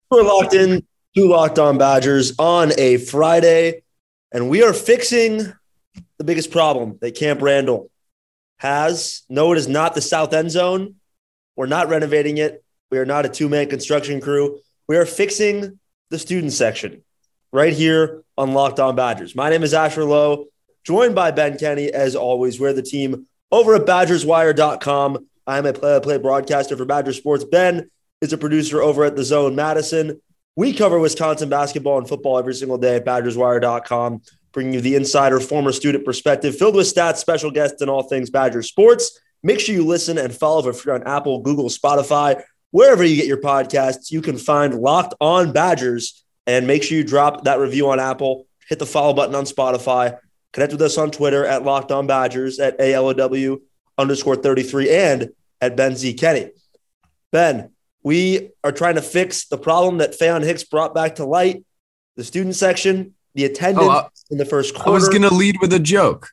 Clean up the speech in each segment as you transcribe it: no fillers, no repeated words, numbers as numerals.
We're locked in to Locked On Badgers on a Friday, and we are fixing the biggest problem that Camp Randall has. No, it is not the south end zone. We're not renovating it. We are not a two-man construction crew. We are fixing the student section right here on Locked On Badgers. My name is Asher Lowe, joined by Ben Kenny, as always. We're the team over at BadgersWire.com. I'm a play-by-play broadcaster for Badger Sports. Ben is a producer over at The Zone Madison. We cover Wisconsin basketball and football every single day at BadgersWire.com, bringing you the insider, former student perspective, filled with stats, special guests, and all things Badger sports. Make sure you listen and follow for free on Apple, Google, Spotify, wherever you get your podcasts. You can find Locked On Badgers, and make sure you drop that review on Apple. Hit the follow button on Spotify. Connect with us on Twitter at Locked On Badgers, at ALOW_33, and at Ben Z. Kenny. Ben, we are trying to fix the problem that Faion Hicks brought back to light, the student section, the attendance in the first quarter. I was going to lead with a joke.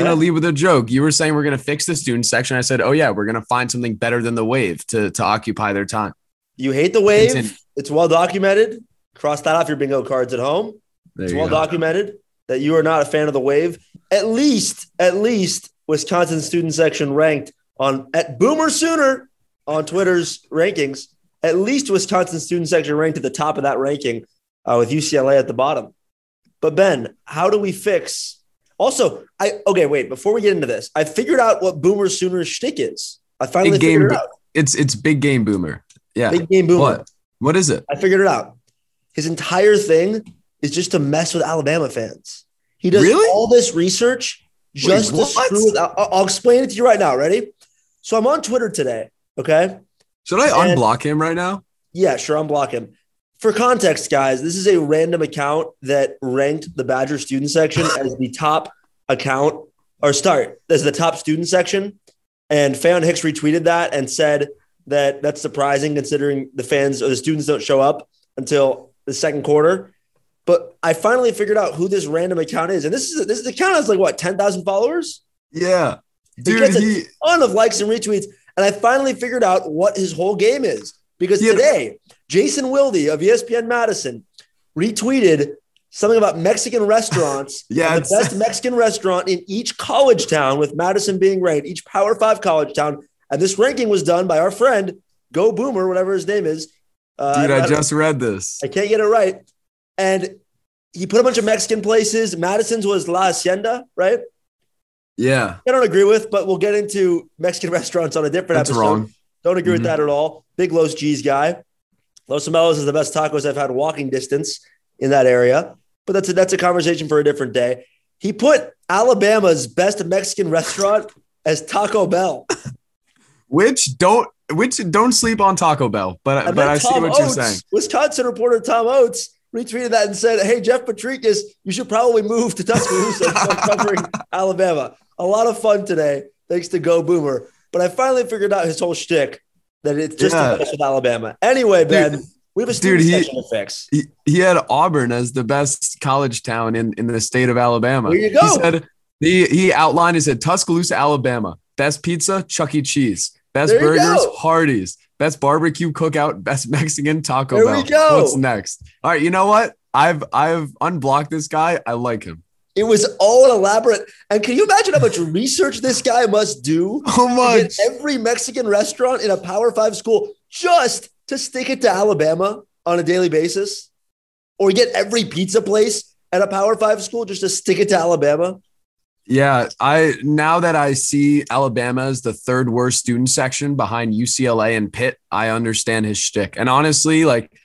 You were saying we're going to fix the student section. I said, oh, yeah, we're going to find something better than the wave to occupy their time. You hate the wave. It's well documented. Cross that off your bingo cards at home. It's well documented that you are not a fan of the wave. At least Wisconsin student section ranked at Boomer Sooner on Twitter's rankings. At least Wisconsin student section ranked at the top of that ranking with UCLA at the bottom. But Ben, how do we fix? Also, before we get into this, I figured out what Boomer Sooner's shtick is. I finally figured it out. It's Big Game Boomer. Yeah. Big Game Boomer. What is it? I figured it out. His entire thing is just to mess with Alabama fans. He does all this research just to screw with. I'll explain it to you right now. Ready? So I'm on Twitter today. Okay. Should I unblock him right now? Yeah, sure. Unblock him. For context, guys, this is a random account that ranked the Badger student section as the top account, as the top student section. And Faion Hicks retweeted that and said that that's surprising considering the fans or the students don't show up until the second quarter. But I finally figured out who this random account is. And this account has 10,000 followers? Yeah. Dude, he gets a ton of likes and retweets. And I finally figured out what his whole game is. Because today, Jason Wilde of ESPN Madison retweeted something about Mexican restaurants. The best Mexican restaurant in each college town, with Madison being ranked, each Power 5 college town. And this ranking was done by our friend, Go Boomer, whatever his name is. I just read this. I can't get it right. And he put a bunch of Mexican places. Madison's was La Hacienda, right? Yeah. I don't agree with, but we'll get into Mexican restaurants on a different episode. Wrong. Don't agree with that at all. Big Los G's guy. Los Amelos is the best tacos I've had walking distance in that area. But that's a conversation for a different day. He put Alabama's best Mexican restaurant as Taco Bell. Which don't sleep on Taco Bell. But I see what you're saying. Wisconsin reporter Tom Oates retweeted that and said, hey, Jeff Patrikas, you should probably move to Tuscaloosa covering Alabama. A lot of fun today, thanks to Go Boomer. But I finally figured out his whole shtick, that it's just a mess with Alabama. Anyway, Ben, we have a student section to fix. He had Auburn as the best college town in the state of Alabama. There you go. He said he outlined, he said, Tuscaloosa, Alabama. Best pizza, Chuck E. Cheese. Best burgers, Hardee's. Best barbecue cookout, best Mexican, Taco Bell. There we go. What's next? All right, you know what? I've unblocked this guy. I like him. It was all elaborate. And can you imagine how much research this guy must do? How much? Every Mexican restaurant in a Power 5 school just to stick it to Alabama on a daily basis? Or get every pizza place at a Power 5 school just to stick it to Alabama? Yeah, now that I see Alabama as the third worst student section behind UCLA and Pitt, I understand his shtick. And honestly,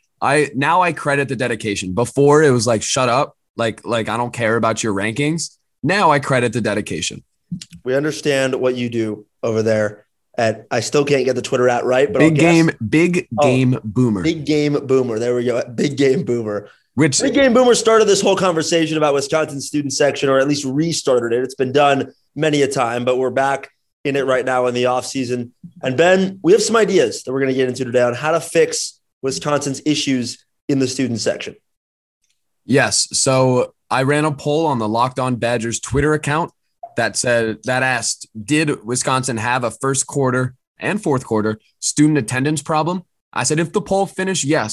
I credit the dedication. Before it was shut up. I don't care about your rankings. Now I credit the dedication. We understand what you do over there I still can't get the Twitter at right, but Big Game Boomer. Big Game Boomer. There we go. Big Game Boomer. Big Game Boomer started this whole conversation about Wisconsin student section, or at least restarted it. It's been done many a time, but we're back in it right now in the offseason. And Ben, we have some ideas that we're going to get into today on how to fix Wisconsin's issues in the student section. Yes. So I ran a poll on the Locked On Badgers Twitter account that asked, did Wisconsin have a first quarter and fourth quarter student attendance problem? I said, if the poll finished yes,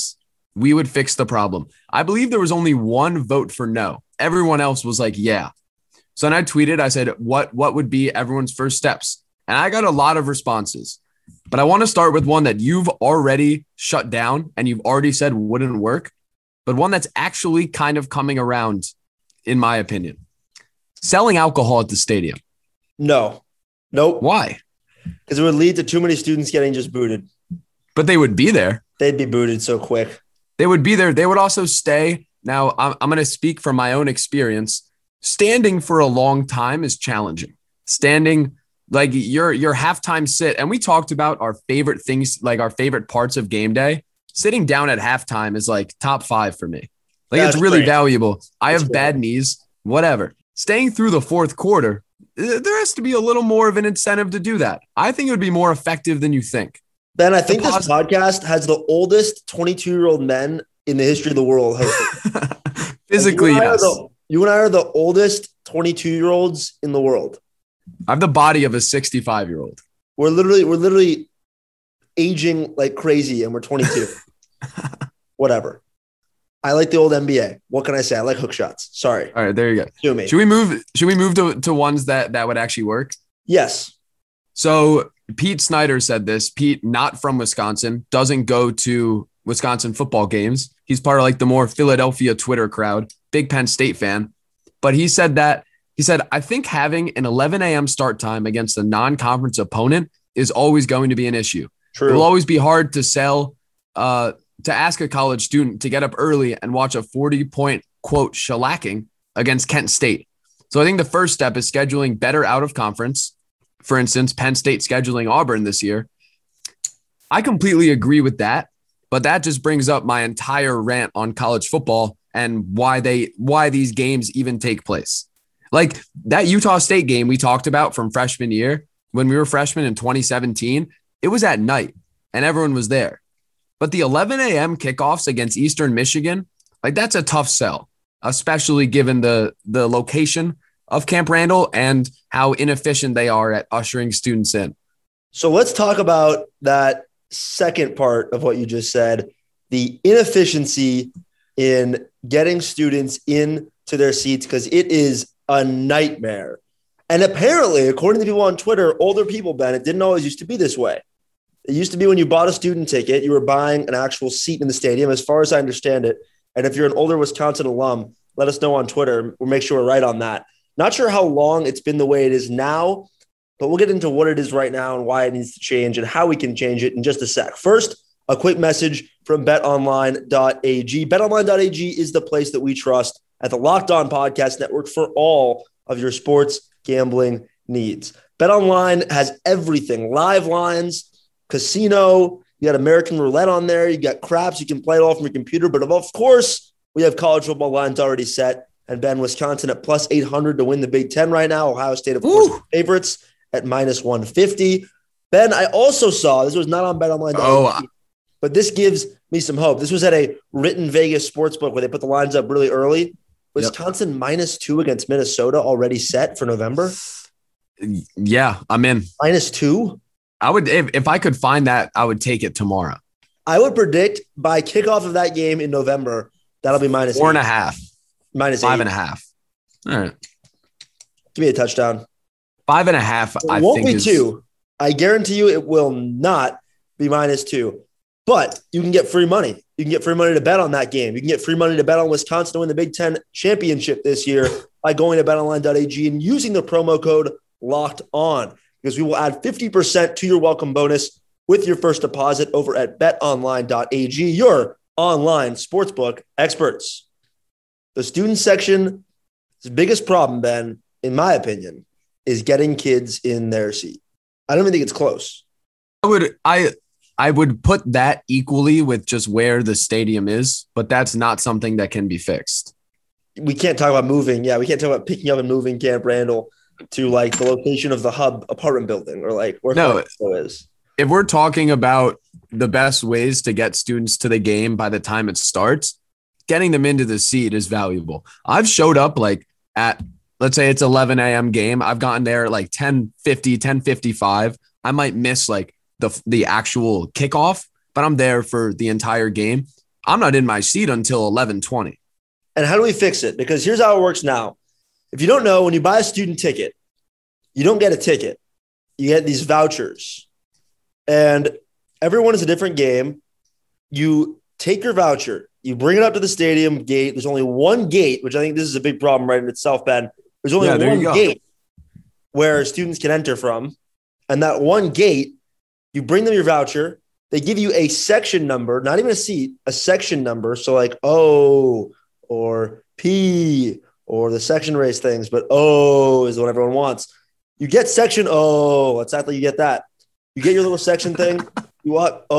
we would fix the problem. I believe there was only one vote for no. Everyone else was like, yeah. So then I tweeted, I said, what would be everyone's first steps? And I got a lot of responses. But I want to start with one that you've already shut down and you've already said wouldn't work, but one that's actually kind of coming around, in my opinion. Selling alcohol at the stadium. No. Nope. Why? Because it would lead to too many students getting just booted. But they would be there. They'd be booted so quick. They would be there. They would also stay. Now, I'm going to speak from my own experience. Standing for a long time is challenging. Standing, like your halftime sit. And we talked about our favorite things, like our favorite parts of game day. Sitting down at halftime is like top 5 for me. Like it's really valuable. I have bad knees, whatever. Staying through the fourth quarter, there has to be a little more of an incentive to do that. I think it would be more effective than you think. Ben, I think this podcast has the oldest 22-year-old men in the history of the world hosting. Physically, yes. You and I are the oldest 22-year-olds in the world. I have the body of a 65-year-old. We're literally aging like crazy, and we're 22. Whatever. I like the old NBA. What can I say? I like hook shots. Sorry. All right, there you go. Do me. Should we move to ones that would actually work? Yes. So Pete Snyder said this. Pete, not from Wisconsin, doesn't go to Wisconsin football games. He's part of like the more Philadelphia Twitter crowd, big Penn State fan. But he said, I think having an 11 a.m. start time against a non-conference opponent is always going to be an issue. True. It will always be hard to sell, to ask a college student to get up early and watch a 40-point, quote, shellacking against Kent State. So I think the first step is scheduling better out of conference. For instance, Penn State scheduling Auburn this year. I completely agree with that, but that just brings up my entire rant on college football and why these games even take place. Like that Utah State game we talked about from freshman year, when we were freshmen in 2017, it was at night and everyone was there. But the 11 a.m. kickoffs against Eastern Michigan, like that's a tough sell, especially given the location of Camp Randall and how inefficient they are at ushering students in. So let's talk about that second part of what you just said, the inefficiency in getting students into their seats, because it is a nightmare. And apparently, according to people on Twitter, older people, Ben, it didn't always used to be this way. It used to be when you bought a student ticket, you were buying an actual seat in the stadium, as far as I understand it. And if you're an older Wisconsin alum, let us know on Twitter. We'll make sure we're right on that. Not sure how long it's been the way it is now, but we'll get into what it is right now and why it needs to change and how we can change it in just a sec. First, a quick message from betonline.ag. Betonline.ag is the place that we trust at the Locked On Podcast Network for all of your sports gambling needs. BetOnline has everything: live lines, casino, you got American roulette on there, you got craps, you can play it all from your computer, but of course, we have college football lines already set. And Ben, Wisconsin at plus 800 to win the Big Ten right now. Ohio State, of course, favorites at minus 150. Ben, I also saw, this was not on BetOnline.ag, but this gives me some hope. This was at a written Vegas sportsbook where they put the lines up really early. Wisconsin minus 2 against Minnesota already set for November. Yeah, I'm in. Minus 2? I would, if I could find that, I would take it tomorrow. I would predict by kickoff of that game in November, that'll be minus 4.5. Minus 5.5. All right. Give me a touchdown. 5.5. It won't be 2. I guarantee you it will not be minus 2. But you can get free money. You can get free money to bet on that game. You can get free money to bet on Wisconsin to win the Big Ten championship this year by going to betonline.ag and using the promo code Locked On, because we will add 50% to your welcome bonus with your first deposit over at betonline.ag, your online sportsbook experts. The student section's biggest problem, Ben, in my opinion, is getting kids in their seat. I don't even think it's close. I would put that equally with just where the stadium is, but that's not something that can be fixed. We can't talk about moving. Yeah, we can't talk about picking up and moving Camp Randall to like the location of the hub apartment building or like where it is. If we're talking about the best ways to get students to the game by the time it starts, getting them into the seat is valuable. I've showed up like at, let's say it's 11 a.m. game. I've gotten there at like 10:50, 10:55. I might miss like the actual kickoff, but I'm there for the entire game. I'm not in my seat until 11:20. And how do we fix it? Because here's how it works now. If you don't know, when you buy a student ticket, you don't get a ticket. You get these vouchers. And everyone is a different game. You take your voucher, you bring it up to the stadium gate. There's only one gate, which I think this is a big problem right in itself, Ben. There's only one gate where students can enter from. And that one gate, you bring them your voucher. They give you a section number, not even a seat, a section number. So like O or P or the section race things, but O is what everyone wants. You get section O. Exactly, you get that. You get your little section thing. You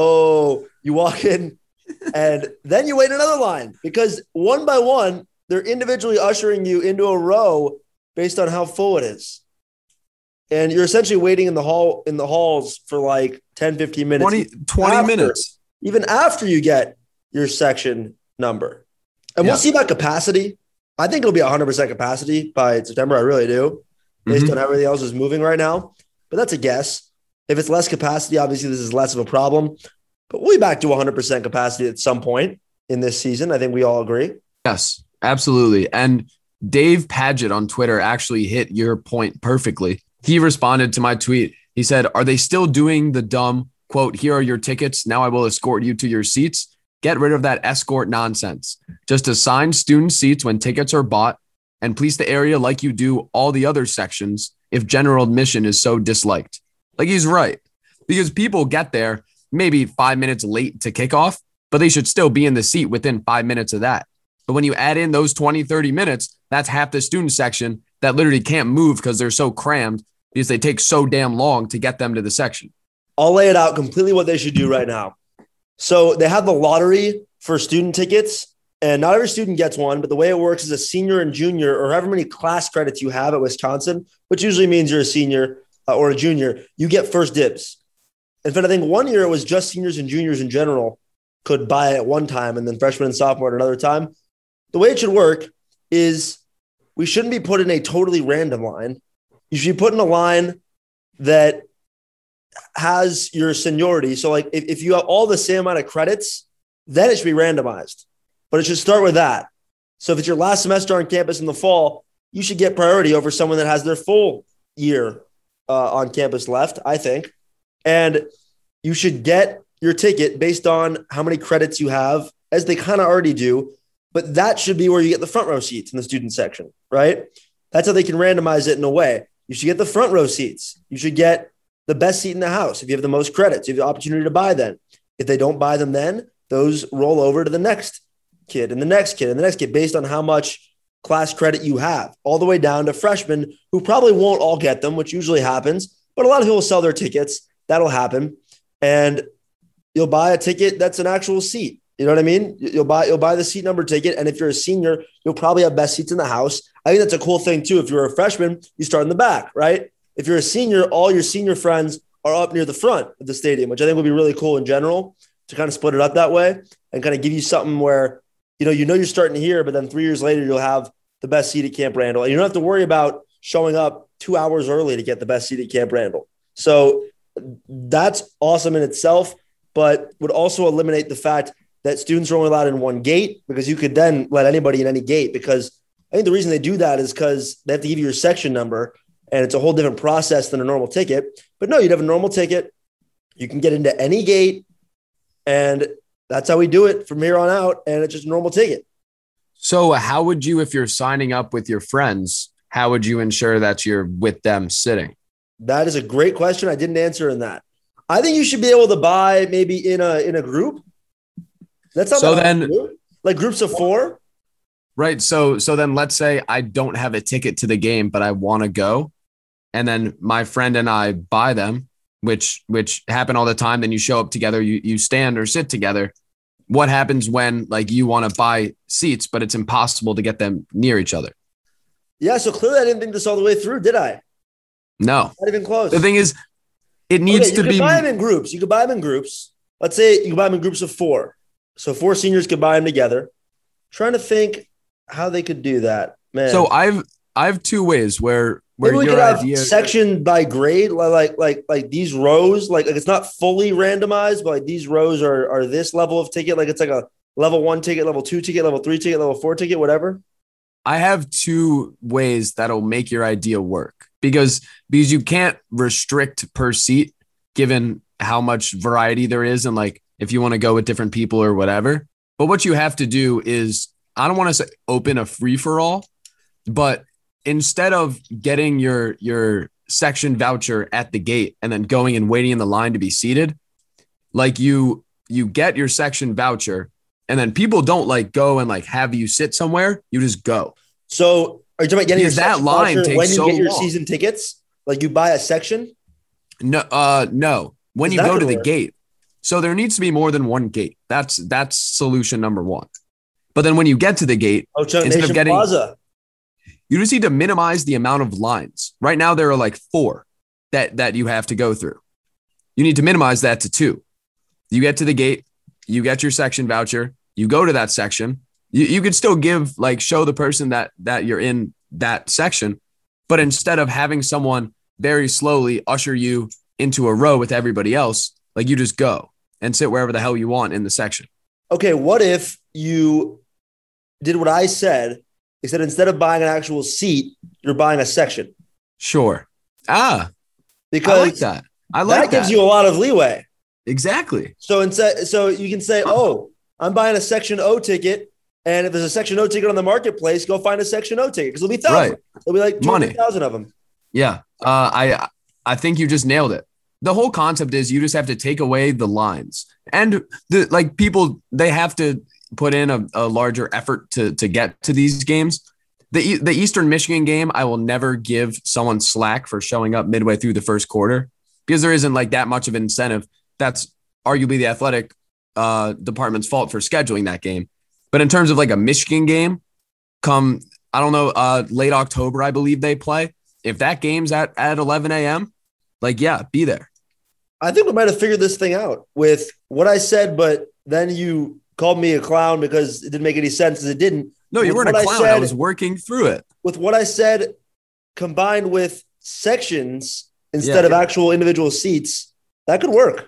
walk in, and then you wait another line because one by one, they're individually ushering you into a row based on how full it is. And you're essentially waiting in the halls for like 10, 15 minutes. 20 minutes. Even after you get your section number. And we'll see about capacity. I think it'll be 100% capacity by September. I really do, based on how everything else is moving right now. But that's a guess. If it's less capacity, obviously this is less of a problem. But we'll be back to 100% capacity at some point in this season. I think we all agree. Yes, absolutely. And Dave Paget on Twitter actually hit your point perfectly. He responded to my tweet. He said, "Are they still doing the dumb, quote, here are your tickets. Now I will escort you to your seats. Get rid of that escort nonsense. Just assign student seats when tickets are bought and police the area like you do all the other sections if general admission is so disliked." Like, he's right, because people get there maybe 5 minutes late to kickoff, but they should still be in the seat within 5 minutes of that. But when you add in those 20, 30 minutes, that's half the student section that literally can't move because they're so crammed because they take so damn long to get them to the section. I'll lay it out completely what they should do right now. So they have the lottery for student tickets, and not every student gets one, but the way it works is a senior and junior, or however many class credits you have at Wisconsin, which usually means you're a senior or a junior, you get first dibs. In fact, I think one year it was just seniors and juniors in general could buy it at one time, and then freshmen and sophomore at another time. The way it should work is we shouldn't be put in a totally random line. You should be put in a line that has your seniority. So like if you have all the same amount of credits, then it should be randomized. But it should start with that. So if it's your last semester on campus in the fall, you should get priority over someone that has their full year on campus left, I think. And you should get your ticket based on how many credits you have, as they kind of already do. But that should be where you get the front row seats in the student section, right? That's how they can randomize it in a way. You should get the front row seats. You should get the best seat in the house if you have the most credits. You have the opportunity to buy them. If they don't buy them then, those roll over to the next kid and the next kid and the next kid based on how much class credit you have, all the way down to freshmen who probably won't all get them, which usually happens. But a lot of people sell their tickets. That'll happen. And you'll buy a ticket that's an actual seat. You know what I mean? You'll buy the seat number ticket. And if you're a senior, you'll probably have best seats in the house. I think that's a cool thing too. If you're a freshman, you start in the back, right? If you're a senior, all your senior friends are up near the front of the stadium, which I think would be really cool in general to kind of split it up that way and kind of give you something where, you know you're starting here, but then 3 years later, you'll have the best seat at Camp Randall. And you don't have to worry about showing up 2 hours early to get the best seat at Camp Randall. So that's awesome in itself, but would also eliminate the fact that students are only allowed in one gate, because you could then let anybody in any gate. Because I think the reason they do that is because they have to give you your section number, and it's a whole different process than a normal ticket. But no, you'd have a normal ticket. You can get into any gate, and that's how we do it from here on out. And it's just a normal ticket. So how would you, if you're signing up with your friends, how would you ensure that you're with them sitting? That is a great question. I didn't answer in that. I think you should be able to buy maybe in a group. That's not so that then like groups of 4. Right. So then let's say I don't have a ticket to the game, but I want to go. And then my friend and I buy them, which happen all the time. Then you show up together, you stand or sit together. What happens when like you want to buy seats, but it's impossible to get them near each other? Yeah. So clearly I didn't think this all the way through, did I? No. Not even close. The thing is, it needs to be. You can buy them in groups. You can buy them in groups. Let's say you can buy them in groups of 4. So 4 seniors could buy them together. Trying to think how they could do that, man. So I have 2 ways where maybe we your could have idea section by grade, like these rows, like it's not fully randomized, but like these rows are this level of ticket. Like it's like a Level 1 ticket, level 2 ticket, level 3 ticket, level 4 ticket, whatever? I have two ways that'll make your idea work because you can't restrict per seat given how much variety there is and like if you want to go with different people or whatever. But what you have to do is, I don't want to say open a free for all, but instead of getting your section voucher at the gate and then going and waiting in the line to be seated, like you get your section voucher and then people don't like go and like have you sit somewhere. You just go. So are you talking about getting your that line voucher takes when you so get your long. season tickets? Like you buy a section? No. When Is you that go to gonna the work? gate. So there needs to be more than one gate. That's solution number one. But then when you get to the gate, Ocho instead of Nation getting, Plaza. you just need to minimize the amount of lines. Right now, there are like 4 that you have to go through. You need to minimize that to 2. You get to the gate, you get your section voucher, you go to that section. You could still show the person that you're in that section, but instead of having someone very slowly usher you into a row with everybody else, like you just go and sit wherever the hell you want in the section. Okay, what if you did what I said, except instead of buying an actual seat, you're buying a section? Sure. I Because like that. I like that gives you a lot of leeway. Exactly. So you can say, oh, I'm buying a Section O ticket, and if there's a Section O ticket on the marketplace, go find a Section O ticket because there'll be thousands. Right. There'll be like Money. 200,000 of them. Yeah. I think you just nailed it. The whole concept is you just have to take away the lines and people, they have to put in a larger effort to get to these games. The Eastern Michigan game, I will never give someone slack for showing up midway through the first quarter because there isn't like that much of an incentive. That's arguably the athletic department's fault for scheduling that game. But in terms of like a Michigan game, late October, I believe they play. If that game's at 11 a.m., be there. I think we might have figured this thing out with what I said, but then you called me a clown because it didn't make any sense as it didn't. No, you With weren't a what clown. I was working through it. With what I said, combined with sections instead of actual individual seats, that could work.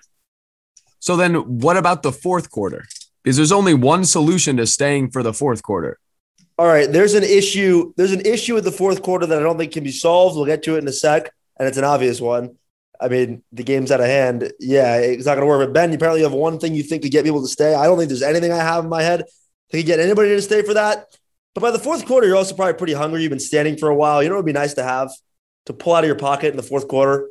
So then what about the fourth quarter? Because there's only one solution to staying for the fourth quarter. All right, there's an issue with the fourth quarter that I don't think can be solved. We'll get to it in a sec, and it's an obvious one. I mean, the game's out of hand. Yeah, it's not going to work. But Ben, you apparently have one thing you think could get people to stay. I don't think there's anything I have in my head that could get anybody to stay for that. But by the fourth quarter, you're also probably pretty hungry. You've been standing for a while. You know what would be nice to have to pull out of your pocket in the fourth quarter?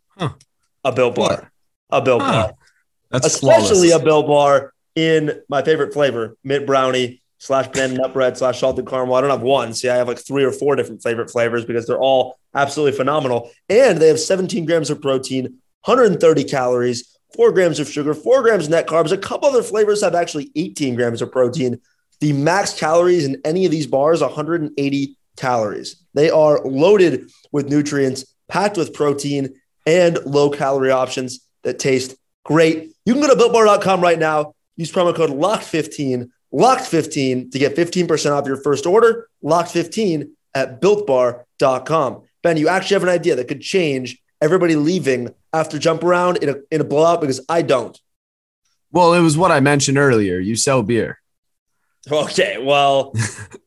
A Built Bar. What? A Built Bar. That's Especially flawless. a Built Bar in my favorite flavor, mint brownie / banana nut bread / salted caramel. I don't have one. See, I have like 3 or 4 different favorite flavors because they're all absolutely phenomenal. And they have 17 grams of protein, 130 calories, 4 grams of sugar, 4 grams net carbs. A couple other flavors have actually 18 grams of protein. The max calories in any of these bars, 180 calories. They are loaded with nutrients, packed with protein, and low-calorie options that taste great. You can go to BuiltBar.com right now. Use promo code LOCKED15 to get 15% off your first order. LOCKED15 at BuiltBar.com. Ben, you actually have an idea that could change everybody leaving after Jump Around in a blowout because I don't. Well, it was what I mentioned earlier. You sell beer. Okay, well,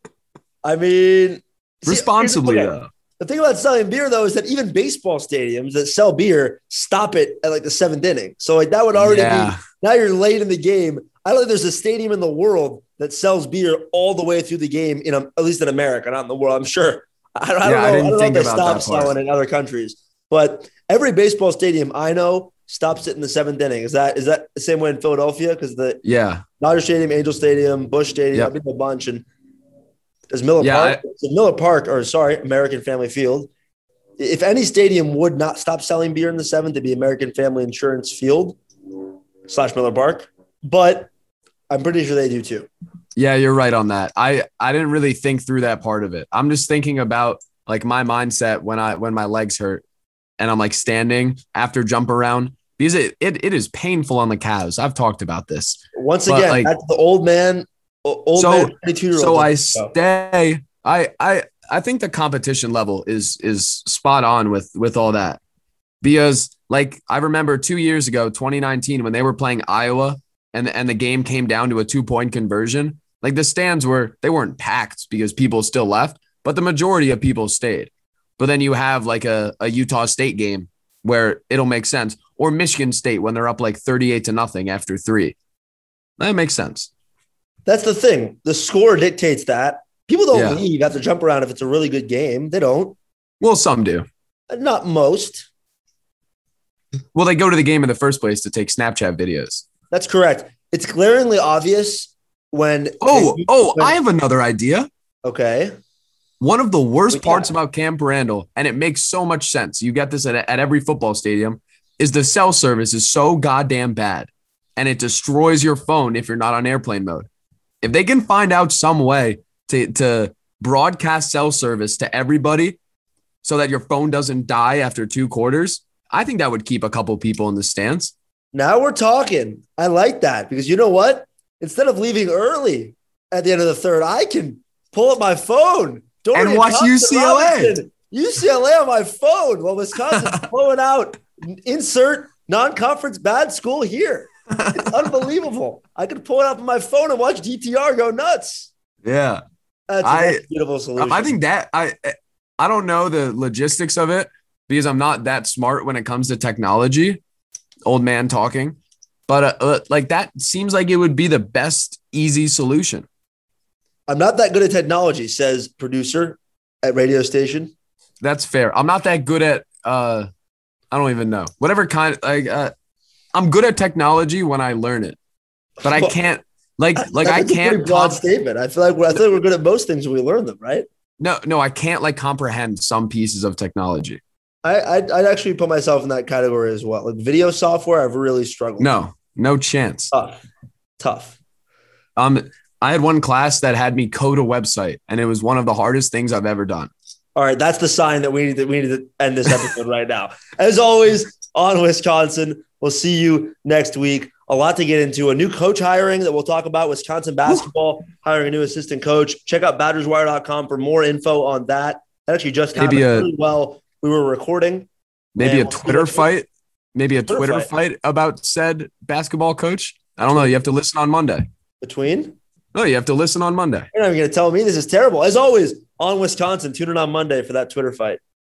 I mean, responsibly, okay. though. The thing about selling beer, though, is that even baseball stadiums that sell beer stop it at like the 7th inning. So like that would already be, now you're late in the game. I don't think there's a stadium in the world that sells beer all the way through the game, at least in America, not in the world. I'm sure. I don't know. I don't know if they stop selling in other countries. But every baseball stadium I know stops it in the 7th inning. Is that the same way in Philadelphia? Because Dodger Stadium, Angel Stadium, Busch Stadium, I've been to a bunch, and there's Miller Park. American Family Field. If any stadium would not stop selling beer in the 7th, it'd be American Family Insurance Field / Miller Park. But I'm pretty sure they do too. Yeah, you're right on that. I didn't really think through that part of it. I'm just thinking about like my mindset when my legs hurt and I'm like standing after Jump Around because it is painful on the calves. I've talked about this. Once again, that's the old man. So 22-year-old. So I stay. I think the competition level is spot on with all that because like I remember 2 years ago, 2019, when they were playing Iowa and the game came down to a 2-point conversion, like the stands they weren't packed because people still left, but the majority of people stayed. But then you have like a Utah State game where it'll make sense, or Michigan State when they're up like 38-0 after 3. That makes sense. That's the thing. The score dictates that. People don't Yeah. leave after jump around if it's a really good game. They don't. Well, some do. Not most. Well, they go to the game in the first place to take Snapchat videos. That's correct. It's glaringly obvious when. I have another idea. Okay. One of the worst parts about Camp Randall, and it makes so much sense, you get this at every football stadium, is the cell service is so goddamn bad, and it destroys your phone if you're not on airplane mode. If they can find out some way to broadcast cell service to everybody so that your phone doesn't die after 2 quarters, I think that would keep a couple people in the stands. Now we're talking. I like that because you know what? Instead of leaving early at the end of the third, I can pull up my phone. And watch UCLA. UCLA on my phone while Wisconsin's blowing out. Insert non-conference bad school here. It's unbelievable. I could pull it up on my phone and watch DTR go nuts. Yeah. That's a beautiful solution. I think that I don't know the logistics of it because I'm not that smart when it comes to technology. Old man talking. But like that seems like it would be the best easy solution. I'm not that good at technology, says producer at radio station. That's fair. I'm not that good at I don't even know. Whatever kind I'm good at technology when I learn it. But I can't I can't. A pretty broad statement. I feel like we're good at most things when we learn them, right? No, I can't like comprehend some pieces of technology. I'd actually put myself in that category as well. Like video software, I've really struggled. No chance. Tough. I had one class that had me code a website, and it was one of the hardest things I've ever done. All right, that's the sign that we need to end this episode right now. As always, on Wisconsin, we'll see you next week. A lot to get into. A new coach hiring that we'll talk about. Wisconsin basketball hiring a new assistant coach. Check out BadgersWire.com for more info on that. That actually just happened really well. We were recording. Maybe a Twitter fight. Maybe a Twitter fight about said basketball coach. I don't know. You have to listen on Monday. Between? No, you have to listen on Monday. You're not even going to tell me this is terrible. As always, on Wisconsin, tune in on Monday for that Twitter fight.